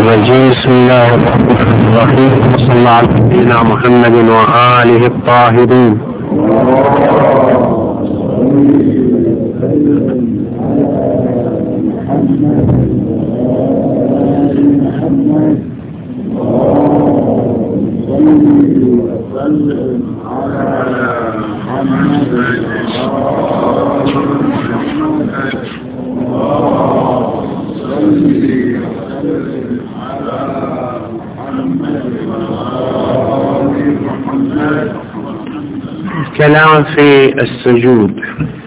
الرجيم. بسم الله الرحمن الرحيم، وصلى الله على سيدنا محمد وآله الطاهرين. كلام في السجود.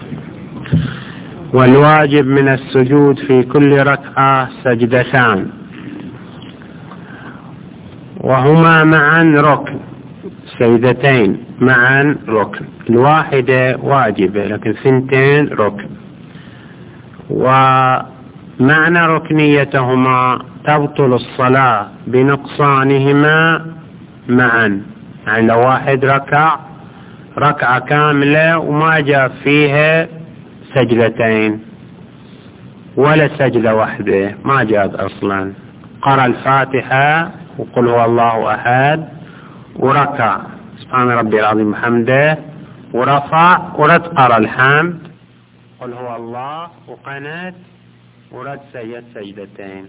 والواجب من السجود في كل ركعة سجدتان، وهما معا ركن، سجدتين معا ركن، الواحدة واجبة لكن ثنتين ركن. ومعنى ركنيتهما تبطل الصلاة بنقصانهما معا. يعني لو واحد ركعة كاملة وما جاء فيها سجدتين ولا سجدة واحدة، ما جاءت أصلا، قرأ الفاتحة وقل هو الله أحد وركع سبحان ربي العظيم حمده ورفع ورد قرأ الحمد قل هو الله وقنت ورد سجد سجدتين.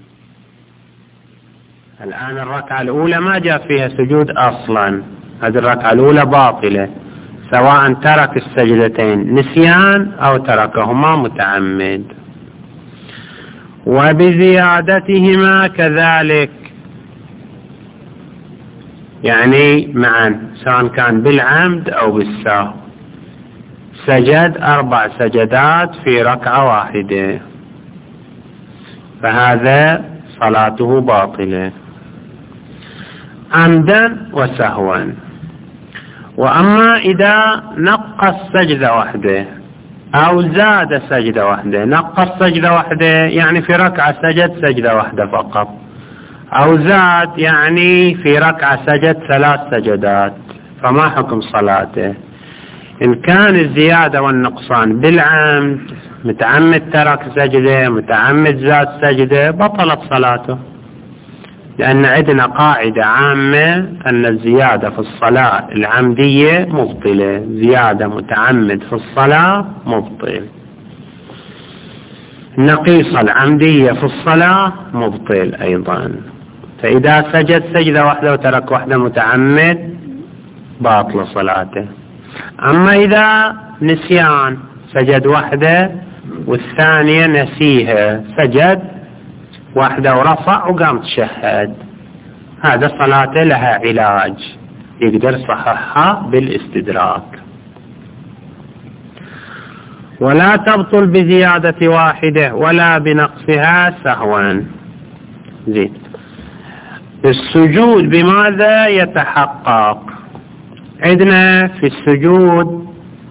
الآن الركعة الأولى ما جاء فيها سجود أصلا، هذه الركعة الأولى باطلة، سواء ترك السجدتين نسيان أو تركهما متعمد. وبزيادتهما كذلك، يعني معا سواء كان بالعمد أو بالسهو، سجد 4 سجدات في ركعة واحدة، فهذا صلاته باطلة عمدا وسهوا. وأما إذا نقص سجدة واحدة أو زاد سجدة واحدة، نقص سجدة واحدة يعني في ركعة سجد سجدة واحدة فقط، أو زاد يعني في ركعة سجد 3 سجدات، فما حكم صلاته؟ إن كان الزيادة والنقصان بالعمد، متعمد ترك سجدة متعمد زاد سجدة، بطلت صلاته، لأن عندنا قاعدة عامة أن الزيادة في الصلاة العمدية مبطلة، زيادة متعمد في الصلاة مبطل، نقيصة العمدية في الصلاة مبطل أيضا. فإذا سجد سجدة واحدة وترك واحدة متعمد باطل صلاته. أما إذا نسيان سجد واحدة والثانية نسيها، سجد واحدة ورفع وقام تشهد، هذا صلاته لها علاج يقدر صححها بالاستدراك. ولا تبطل بزيادة واحدة ولا بنقصها سهوا. زين، السجود بماذا يتحقق؟ عندنا في السجود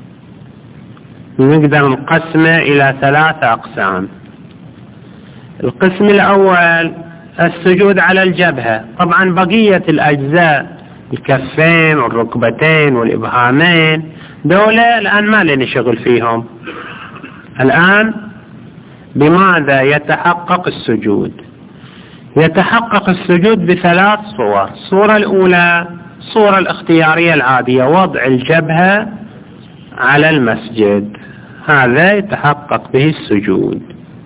نقدر نقسمه إلى 3 أقسام. القسم الأول السجود على الجبهة، طبعا بقية الأجزاء الكفين والركبتين والإبهامين دولة الآن ما لنا شغل فيهم. الآن بماذا يتحقق السجود؟ يتحقق السجود ب3 صور. الصورة الأولى الصورة الاختيارية العادية، وضع الجبهة على المسجد، هذا يتحقق به السجود،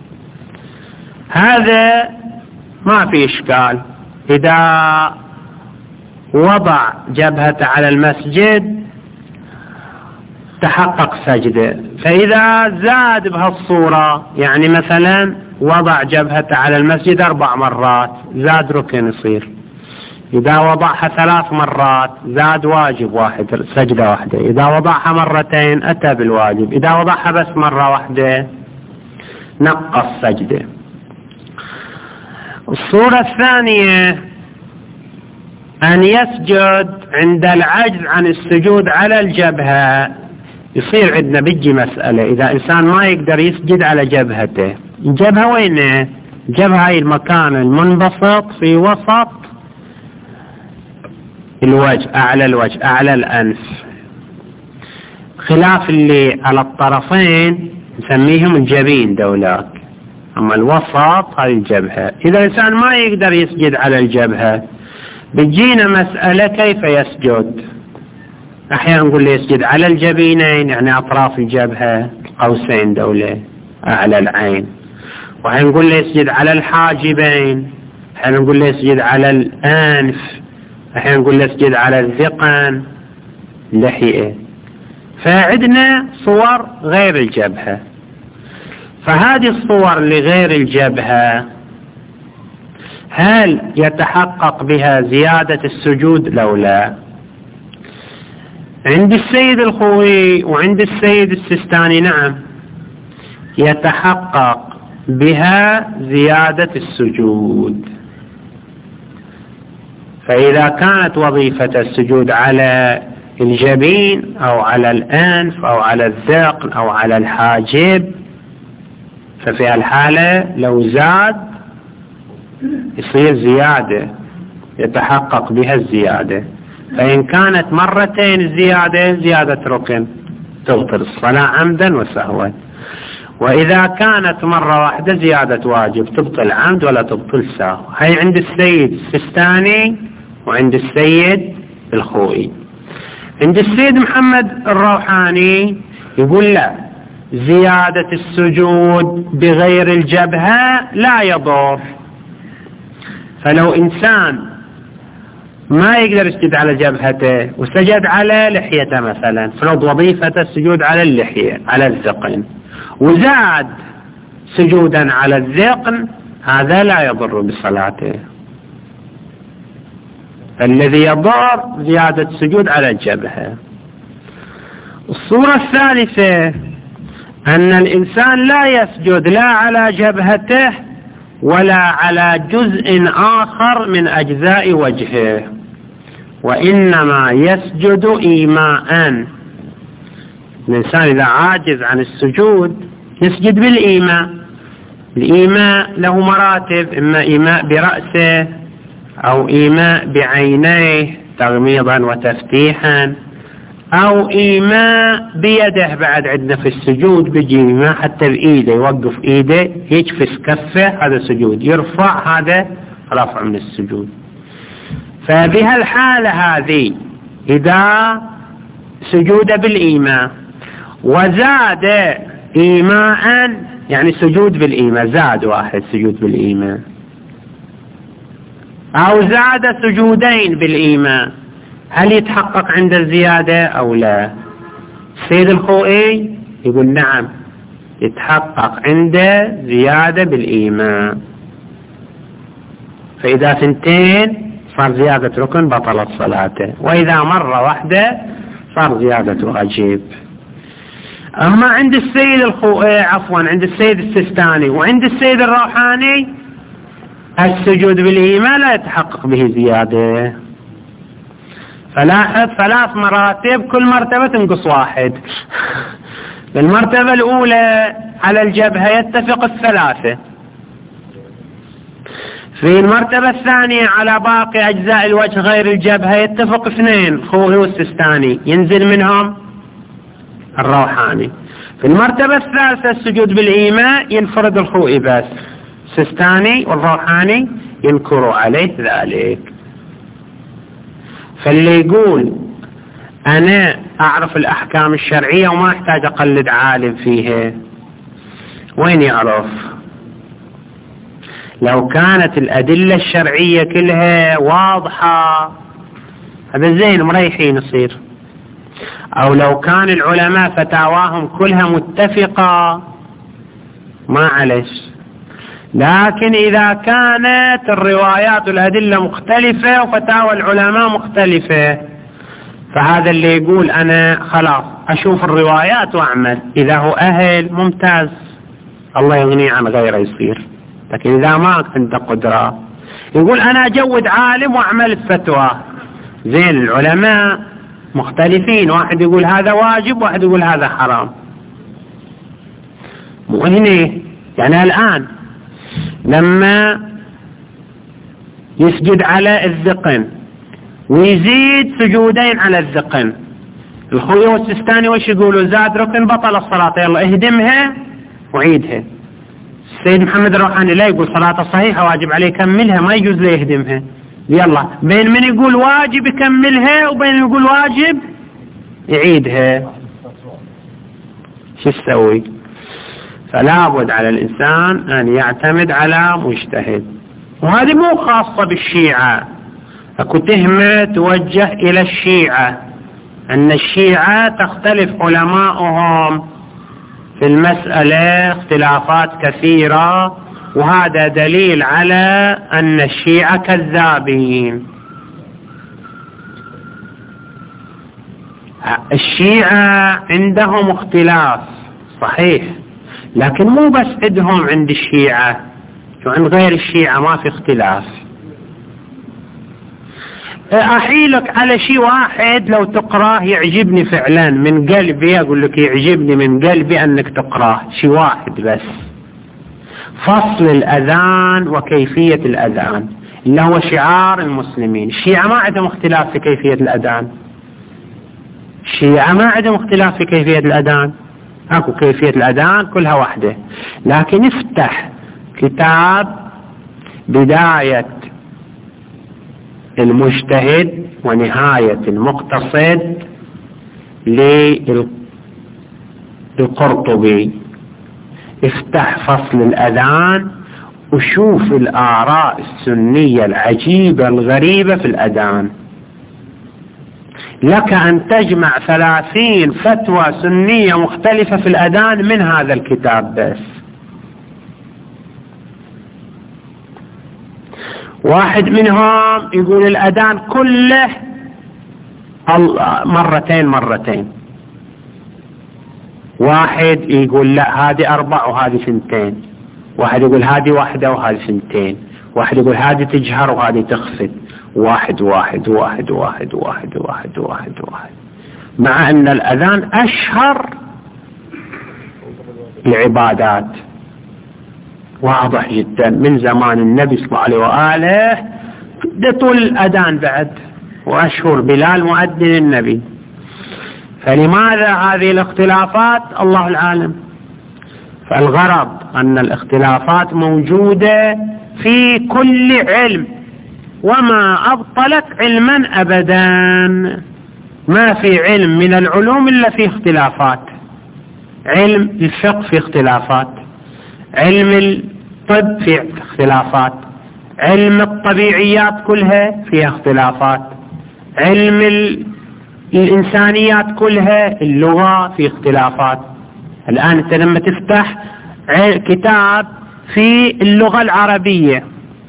هذا ما في إشكال. إذا وضع جبهته على المسجد تحقق سجده. فإذا زاد بهالصورة، يعني مثلا وضع جبهته على المسجد 4 مرات، زاد ركن يصير. إذا وضعها 3 مرات زاد واجب واحد، سجدة واحدة. إذا وضعها مرتين أتى بالواجب. إذا وضعها بس مرة واحدة نقص سجده. الصورة الثانية أن يسجد عند العجز عن السجود على الجبهة. يصير عندنا بيجي مسألة، إذا إنسان ما يقدر يسجد على جبهته، الجبهة وينه؟ الجبهة هي المكان المنبسط في وسط الوجه، أعلى الوجه، أعلى الأنف، خلاف اللي على الطرفين نسميهم الجبين دولاك. أما الوسط هذه الجبهة. إذا الإنسان ما يقدر يسجد على الجبهة، بتجينا مسألة كيف يسجد. أحيانا نقول له يسجد على الجبينين، يعني أطراف الجبهة، قوسين دولة أعلى العين. وأحيانا نقول له يسجد على الحاجبين، أحيانا نقول له يسجد على الأنف، أحيانا نقول له يسجد على الذقن، اللحية. فعندنا صور غير الجبهة. فهذه الصور لغير الجبهة هل يتحقق بها زيادة السجود لو لا؟ عند السيد الخوئي وعند السيد السيستاني نعم يتحقق بها زيادة السجود. فإذا كانت وظيفة السجود على الجبين أو على الأنف أو على الذقن أو على الحاجب، ففي الحالة لو زاد يصير زيادة، يتحقق بها الزيادة. فإن كانت مرتين الزيادة زيادة ركن تبطل الصلاة عمدا وسهوا. وإذا كانت مرة واحدة زيادة واجب تبطل عمد ولا تبطل سهو. هي عند السيد السيستاني وعند السيد الخوئي. عند السيد محمد الروحاني يقول لا، زيادة السجود بغير الجبهة لا يضر. فلو إنسان ما يقدر يسجد على جبهته وسجد على لحيته مثلا، فرض وظيفة السجود على اللحية على الذقن، وزاد سجودا على الذقن، هذا لا يضر بصلاته. الذي يضر زيادة السجود على الجبهة. الصورة الثالثة أن الإنسان لا يسجد لا على جبهته ولا على جزء آخر من أجزاء وجهه، وإنما يسجد إيماء. الإنسان إذا عاجز عن السجود يسجد بالإيماء. الإيماء له مراتب، إما إيماء برأسه أو إيماء بعينيه تغميضا وتفتيحا، أو إيماء بيده. بعد عندنا في السجود بيجي إيماء حتى بإيده، يوقف إيده يجفس كفه، هذا سجود. يرفع، هذا رفع من السجود. فبهالحالة هذه إذا سجود بالإيماء وزاد إيماء، يعني سجود بالإيماء، زاد واحد سجود بالإيماء، أو زاد سجودين بالإيماء، هل يتحقق عند الزيادة أو لا؟ السيد الخوئي يقول نعم يتحقق عند زيادة بالإيماء. فإذا ثنتين صار زيادة ركن بطلت صلاته، وإذا مرة واحدة صار زيادة واجب. أما عند السيد الخوئي عند السيد السيستاني وعند السيد الروحاني السجود بالإيماء لا يتحقق به زيادة. فلاحظ 3 مراتب، كل مرتبة تنقص واحد. المرتبة الأولى على الجبهة يتفق 3. في المرتبة الثانية على باقي أجزاء الوجه غير الجبهة يتفق 2، الخوئي والسيستاني، ينزل منهم الروحاني. في المرتبة الثالثة السجود بالإيماء ينفرد الخوئي بس، السيستاني والروحاني ينكروا عليه ذلك. فاللي يقول أنا أعرف الأحكام الشرعية وما أحتاج أقلد عالم فيها، وين يعرف؟ لو كانت الأدلة الشرعية كلها واضحة هذا زين مريحين يصير، أو لو كان العلماء فتاواهم كلها متفقة ما عليش. لكن إذا كانت الروايات والأدلة مختلفة وفتاوى العلماء مختلفة، فهذا اللي يقول أنا خلاص أشوف الروايات وأعمل، إذا هو أهل ممتاز الله يغني عن غيره يصير. لكن إذا ما عنده قدرة يقول أنا أجود عالم وأعمل الفتوى، زين العلماء مختلفين، واحد يقول هذا واجب واحد يقول هذا حرام. مو هنا يعني الآن لما يسجد على الذقن ويزيد سجودين على الذقن، الخوئي والسيستاني وش يقولوا؟ زاد ركن بطل الصلاة، يلا اهدمها وعيدها. السيد محمد الروحاني لا يقول صلاة صحيحة واجب عليه يكملها، ما يجوز له يهدمها. يلا بين من يقول واجب يكملها وبين يقول واجب يعيدها، شو تسوي؟ فلا بد على الإنسان أن يعتمد على مجتهد. وهذه مو خاصة بالشيعة، أكو تهمة توجه إلى الشيعة أن الشيعة تختلف علماؤهم في المسألة اختلافات كثيرة، وهذا دليل على أن الشيعة كذابين. الشيعة عندهم اختلاف صحيح، لكن مو بس عندهم عند الشيعة، وعند غير الشيعة ما في اختلاف. أحيلك على شيء واحد لو تقراه يعجبني فعلا من قلبي، أقول لك يعجبني من قلبي أنك تقراه، شيء واحد بس، فصل الأذان وكيفية الأذان اللي هو شعار المسلمين. الشيعة ما عندهم اختلاف في كيفية الأذان، الشيعة ما عندهم اختلاف في كيفية الأذان، أكو كيفية الأذان كلها واحدة. لكن افتح كتاب بداية المجتهد ونهاية المقتصد للقرطبي، افتح فصل الأذان وشوف الآراء السنية العجيبة الغريبة في الأذان. لك أن تجمع 30 فتوى سنية مختلفة في الأذان من هذا الكتاب بس. واحد منهم يقول الأذان كله مرتين، واحد يقول لا هذه 4 وهذه 2، واحد يقول هذه 1 وهذه 2، واحد يقول هذه تجهر وهذه تخفت، واحد واحد واحد واحد واحد واحد واحد واحد، مع أن الأذان أشهر العبادات، واضح جدا من زمان النبي صلى الله عليه وآله ده طول الأذان بعد، وأشهر بلال مؤذن النبي. فلماذا هذه الاختلافات؟ الله العالم. فالغرض أن الاختلافات موجودة في كل علم، وما أبطلت علما أبدا. ما في علم من العلوم إلا فيه اختلافات. علم الفقه فيه اختلافات، علم الطب فيه اختلافات، علم الطبيعيات كلها فيها اختلافات، علم الإنسانيات كلها، اللغة فيه اختلافات. الآن أنت لما تفتح كتاب في اللغة العربية،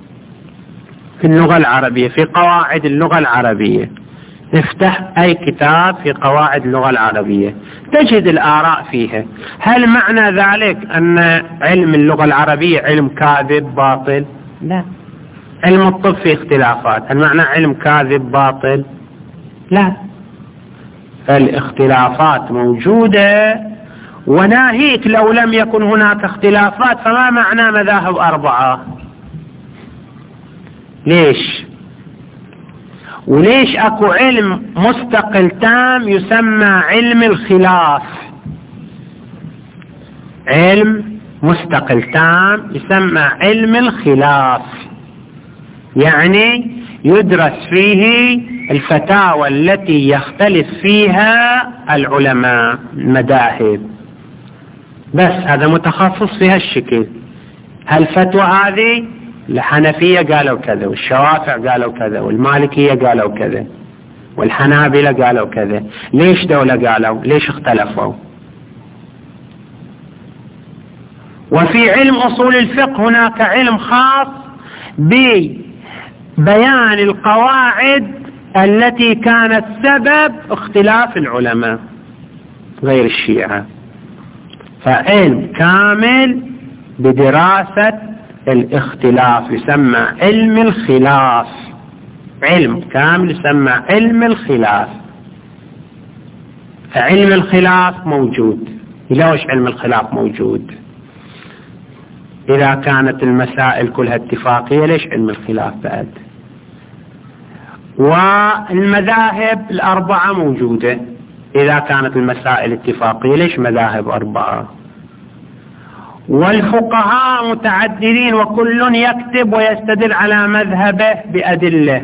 في قواعد اللغة العربية، افتح أي كتاب في قواعد اللغة العربية تجد الآراء فيها. هل معنى ذلك أن علم اللغة العربية علم كاذب باطل؟ لا. علم الطب فيه اختلافات، هل معنى علم كاذب باطل؟ لا. فالاختلافات موجودة، وناهيك لو لم يكن هناك اختلافات فما معنى مذاهب 4؟ ليش؟ وليش اكو علم مستقل تام يسمى علم الخلاف؟ علم مستقل تام يسمى علم الخلاف، يعني يدرس فيه الفتاوى التي يختلف فيها العلماء المذاهب، بس هذا متخصص في هالشكل. هالفتوى هذه الحنفية قالوا كذا، والشوافع قالوا كذا، والمالكية قالوا كذا، والحنابلة قالوا كذا. ليش دولة قالوا؟ ليش اختلفوا؟ وفي علم أصول الفقه هناك علم خاص ببيان القواعد التي كانت سبب اختلاف العلماء غير الشيعة. فعلم كامل بدراسة الاختلاف يسمى علم الخلاف، علم كامل يسمى علم الخلاف. فعلم الخلاف موجود. ليش علم الخلاف موجود؟ إذا كانت المسائل كلها اتفاقية ليش علم الخلاف بعد؟ والمذاهب 4 موجودة، إذا كانت المسائل اتفاقية ليش مذاهب 4؟ والفقهاء متعددين وكل يكتب ويستدل على مذهبه بأدلة.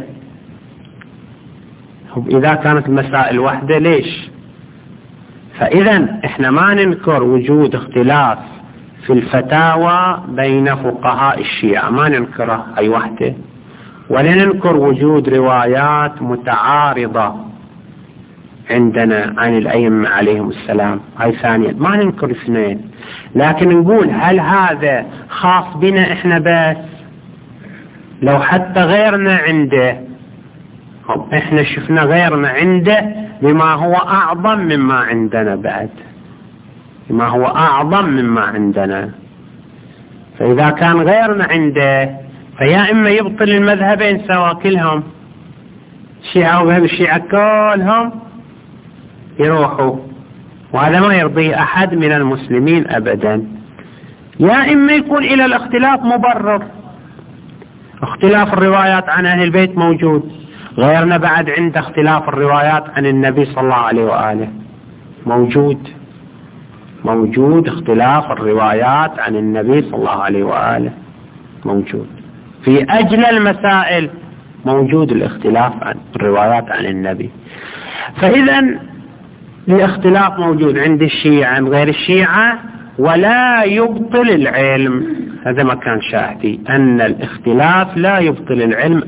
إذا كانت المسائل وحدة ليش؟ فإذا إحنا ما ننكر وجود اختلاف في الفتاوى بين فقهاء الشيعة، ما ننكره أي وحدة، ولا ننكر وجود روايات متعارضة عندنا عن الأئمة عليهم السلام، هاي ثانيا ما ننكر اثنين. لكن نقول هل هذا خاص بنا إحنا بس؟ لو حتى غيرنا عنده، إحنا شفنا غيرنا عنده بما هو أعظم مما عندنا بعد، بما هو أعظم مما عندنا. فإذا كان غيرنا عنده فيا إما يبطل المذهبين سوا كلهم، الشيعة ومذهب الشيعة كلهم يروحوا، وهذا ما يرضي أحد من المسلمين أبدا. يا إما يكون إلى الاختلاف مبرر، اختلاف الروايات عن أهل البيت موجود، غيرنا بعد عند اختلاف الروايات عن النبي صلى الله عليه وآله موجود اختلاف الروايات عن النبي صلى الله عليه وآله موجود في أجل المسائل، موجود الاختلاف عن الروايات عن النبي. فإذا الاختلاف موجود عند الشيعة عن غير الشيعة، ولا يبطل العلم. هذا ما كان شاهدي أن الاختلاف لا يبطل العلم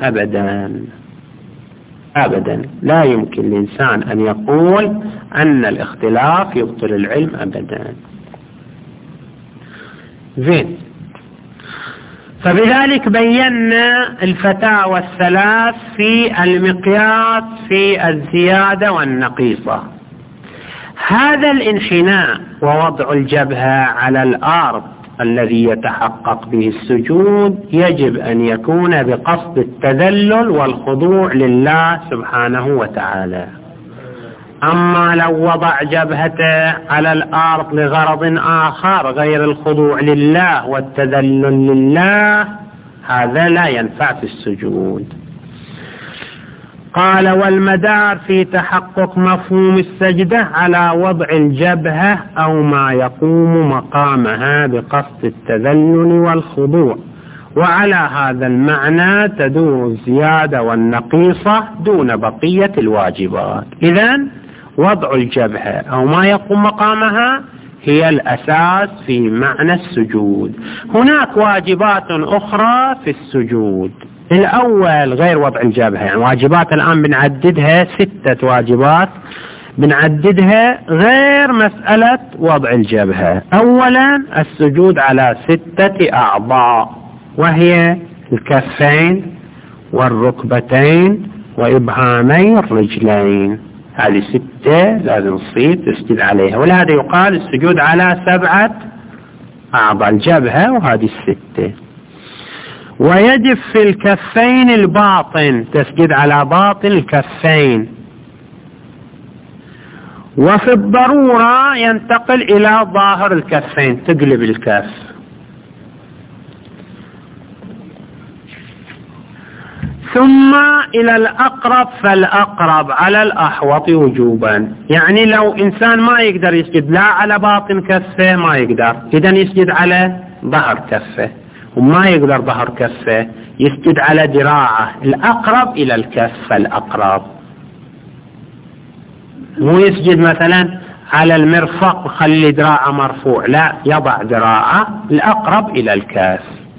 أبدا، لا يمكن الإنسان أن يقول أن الاختلاف يبطل العلم أبدا. زين، فبذلك بينا الفتاوى الثلاث في المقياس في الزيادة والنقيصة. هذا الانحناء ووضع الجبهة على الأرض الذي يتحقق به السجود يجب أن يكون بقصد التذلل والخضوع لله سبحانه وتعالى. أما لو وضع جبهته على الأرض لغرض آخر غير الخضوع لله والتذلل لله، هذا لا ينفع في السجود. قال: والمدار في تحقق مفهوم السجدة على وضع الجبهة أو ما يقوم مقامها بقصد التذلل والخضوع، وعلى هذا المعنى تدور الزيادة والنقيصة دون بقية الواجبات. إذن وضع الجبهة أو ما يقوم مقامها هي الأساس في معنى السجود. هناك واجبات أخرى في السجود. الأول غير وضع الجبهة، يعني واجبات الآن بنعددها 6 واجبات بنعددها غير مسألة وضع الجبهة. أولا السجود على 6 أعضاء، وهي الكفين والركبتين وإبهامي الرجلين. هذه 6 لازم نصيب تسجد عليها، ولهذا يقال السجود على 7 أعضاء الجبهة، وهذه 6. ويجب في الكفين الباطن، تسجد على باطن الكفين. وفي الضرورة ينتقل إلى ظاهر الكفين، تقلب الكف. ثم إلى الأقرب فالأقرب على الأحوط وجوبا. يعني لو إنسان ما يقدر يسجد لا على باطن كفه ما يقدر، إذن يسجد على ظهر كفه، وما يقدر ظهر كفه يسجد على ذراعه الأقرب إلى الكف الأقرب. مو يسجد مثلا على المرفق وخلي ذراعه مرفوع، لا، يضع ذراعه الأقرب إلى الكف.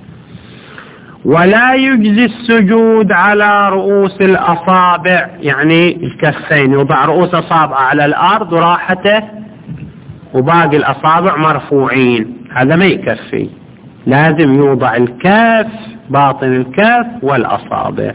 ولا يجزي السجود على رؤوس الأصابع، يعني الكفين يوضع رؤوس أصابع على الأرض وراحته وباقي الأصابع مرفوعين، هذا ما يكفي، لازم يوضع الكف باطن الكف والأصابع.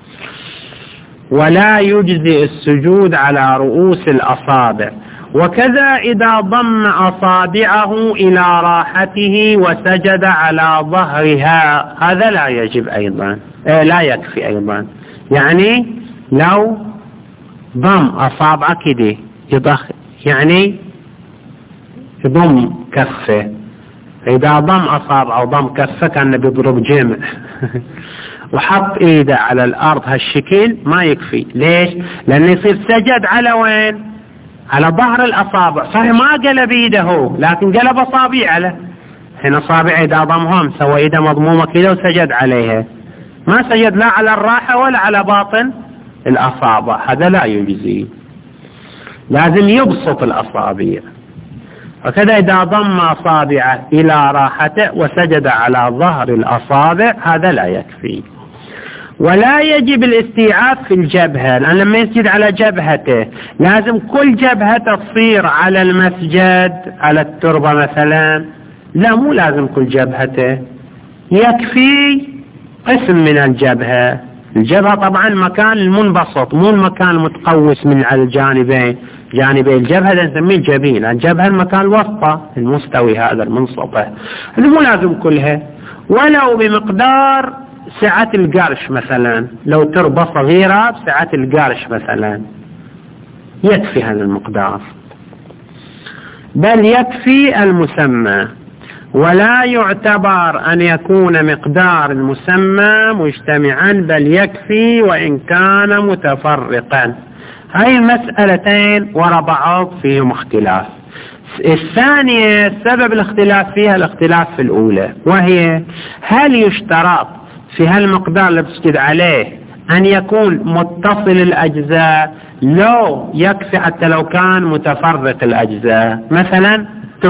ولا يجزي السجود على رؤوس الأصابع. وكذا إذا ضم أصابعه إلى راحته وسجد على ظهرها، هذا لا يجب أيضا، لا يكفي أيضا. يعني لو ضم أصابعه كده يعني يضم كفه، إذا ضم أصابعه وضم كفه كان بيضرب جمع وحط إيده على الأرض هالشكل ما يكفي. ليش؟ لأنه يصير سجد على وين؟ على ظهر الأصابع. صحيح ما قلب إيده هو، لكن قلب أصابع حين أصابعه إذا ضمهم سوى إيده مضمومة كذا وسجد عليها، ما سجد لا على الراحة ولا على باطن الأصابع، هذا لا يجزي، لازم يبسط الأصابع. وكذا إذا ضم أصابعه إلى راحته وسجد على ظهر الأصابع هذا لا يكفي. ولا يجب الاستيعاب في الجبهة، لأن لما يسجد على جبهته لازم كل جبهته تصير على المسجد على التربة مثلا، لا مو لازم كل جبهته، يكفي قسم من الجبهة. الجبهة طبعا المكان المنبسط مو المكان المتقوس من على الجانبين، جانبي الجبهة نسميه الجبين، الجبهة المكان الوسطى المستوي هذا المنسطح، مو لازم كلها، ولو بمقدار سعة القرش مثلا، لو تربة صغيرة بسعة القرش مثلا يكفي هذا المقدار، بل يكفي المسمى. ولا يعتبر أن يكون مقدار المسمى مجتمعا، بل يكفي وإن كان متفرقا. هاي المسألتين وراء بعض فيهم اختلاف. الثانية سبب الاختلاف فيها الاختلاف في الأولى، وهي هل يشترط في هالمقدار اللي بتسجد عليه أن يكون متصل الأجزاء، لو يكفي حتى لو كان متفرق الأجزاء. مثلا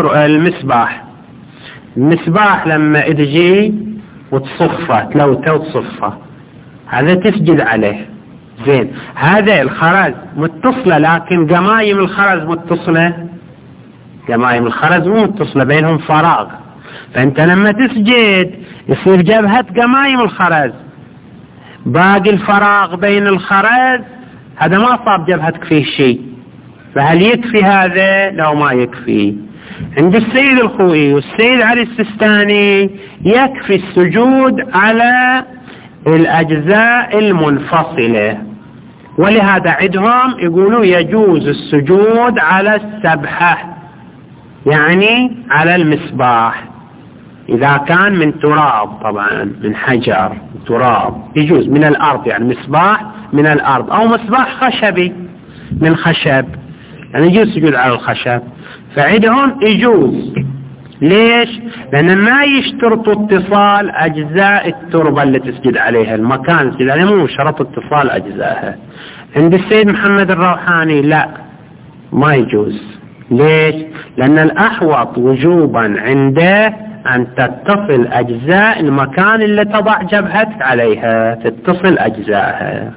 المسباح لما تجي وتصفه لو تصفه هذا تسجد عليه زين، هذا الخرز متصلة لكن قمايم الخرز متصلة، قمايم الخرز مو متصلة بينهم فراغ، فأنت لما تسجد يصير جبهة قمايم الخرز، باقي الفراغ بين الخرز هذا ما صاب جبهتك فيه شيء، فهل يكفي هذا؟ لو ما يكفي. عند السيد الخوئي والسيد علي السيستاني يكفي السجود على الأجزاء المنفصلة، ولهذا عندهم يقولوا يجوز السجود على السبحة، يعني على المصباح إذا كان من تراب، طبعا من حجر تراب يجوز، من الأرض يعني مصباح من الأرض، أو مصباح خشبي من خشب يعني يجوز السجود على الخشب، فعندهم يجوز. ليش؟ لأن ما يشترط اتصال أجزاء التربة اللي تسجد عليها، المكان تسجد عليه مو شرط اتصال أجزائها. عند السيد محمد الروحاني لا، ما يجوز. ليش؟ لأن الأحوط وجوبا عنده أن تتصل أجزاء المكان اللي تضع جبهتك عليها، تتصل أجزائها.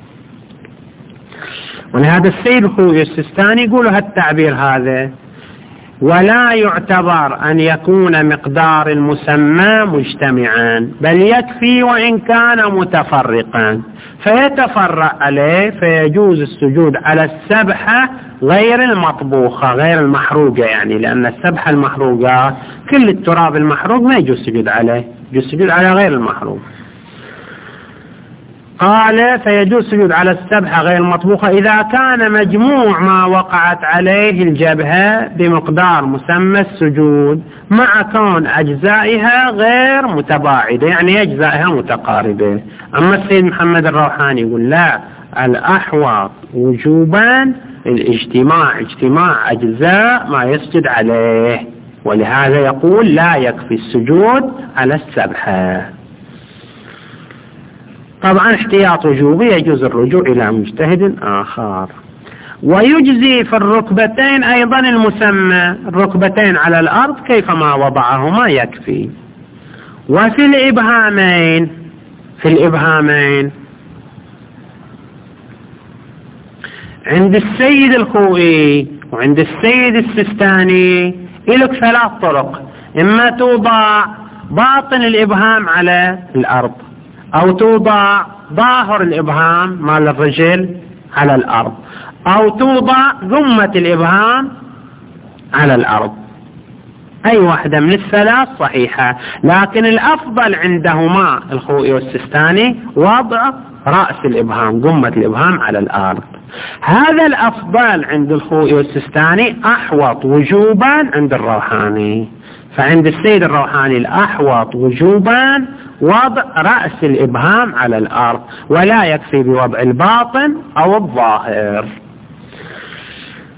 ولهذا السيد الخوئي السيستاني يقولوا هالتعبير هذا: ولا يعتبر أن يكون مقدار المسمى مجتمعا، بل يكفي وإن كان متفرقا، فيتفرع عليه، فيجوز السجود على السبحة غير المطبوخة غير المحروقة، يعني لأن السبحة المحروقة كل التراب المحروق ما يجوز السجود عليه، يجوز السجود على غير المحروق. قال فيجوز السجود على السبحة غير المطبوخة إذا كان مجموع ما وقعت عليه الجبهة بمقدار مسمى السجود، مع كون أجزائها غير متباعدة، يعني أجزائها متقاربة. أما السيد محمد الروحاني يقول لا، الأحوط وجوبا اجتماع أجزاء ما يسجد عليه، ولهذا يقول لا يكفي السجود على السبحة. طبعا احتياط وجوبي يجوز الرجوع إلى مجتهد آخر. ويجزي في الركبتين أيضا المسمى، الركبتين على الأرض كيفما وضعهما يكفي. وفي الإبهامين، في الإبهامين عند السيد الخوئي وعند السيد السيستاني لك 3 طرق: إما توضع باطن الإبهام على الأرض، أو توضع ظاهر الإبهام مال الرجل على الأرض، أو توضع ذمة الإبهام على الأرض. أي واحدة من الثلاث صحيحة، لكن الأفضل عندهما الخوئي والسيستاني وضع رأس الإبهام، ذمة الإبهام على الأرض. هذا الأفضل عند الخوئي والسيستاني أحوط وجوبا عند الروحاني، فعند السيد الروحاني الأحوط وجوبا وضع رأس الإبهام على الأرض، ولا يكفي بوضع الباطن أو الظاهر.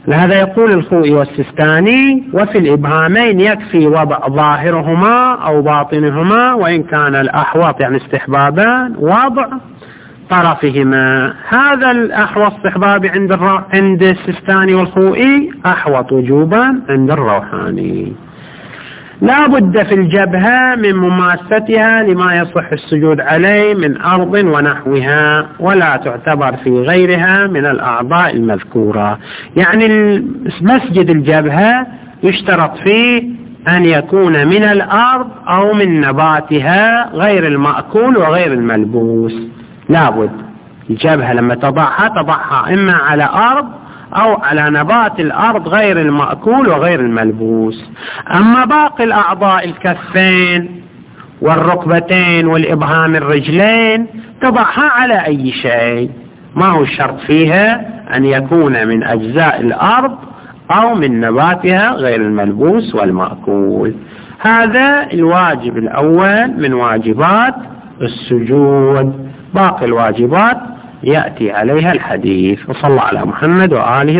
لهذا يقول الخوئي والسيستاني: وفي الإبهامين يكفي وضع ظاهرهما أو باطنهما، وإن كان الأحوط يعني استحبابان وضع طرفهما. هذا الأحوط استحبابي عند السيستاني والخوئي، أحوط وجوبا عند الروحاني. لا بد في الجبهة من مماستها لما يصح السجود عليه من أرض ونحوها، ولا تعتبر في غيرها من الأعضاء المذكورة. يعني مسجد الجبهة يشترط فيه أن يكون من الأرض أو من نباتها غير المأكول وغير الملبوس. لا بد الجبهة لما تضعها إما على أرض أو على نبات الأرض غير المأكول وغير الملبوس. أما باقي الأعضاء الكفين والركبتين والإبهام الرجلين تضعها على أي شيء، ما هو الشرط فيها أن يكون من أجزاء الأرض أو من نباتها غير الملبوس والمأكول. هذا الواجب الأول من واجبات السجود. باقي الواجبات يأتي عليها الحديث. وصلى على محمد وآله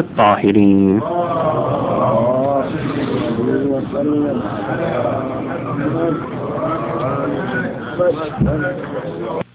الطاهرين.